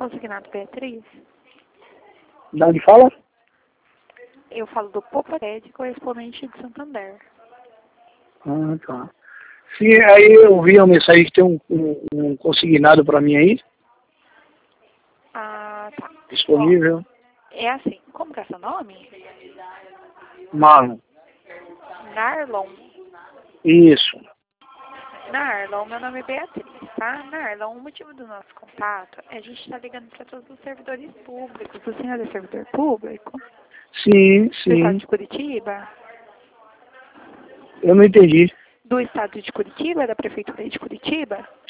Consignado Beatriz. De onde fala? Eu falo do Poparede, correspondente de Santander. Ah, tá. Sim, aí eu vi a mensagem que tem um consignado para mim aí, Ah, tá. disponível. Ó, é assim, como que é seu nome? Marlon. Narlon. Isso. Narlon, meu nome é Beatriz, tá? Narlon, o motivo do nosso contato é a gente estar ligando para todos os servidores públicos. O senhor é servidor público? Sim, Do estado sim. de Curitiba? Eu não entendi. Do estado de Curitiba, da prefeitura de Curitiba?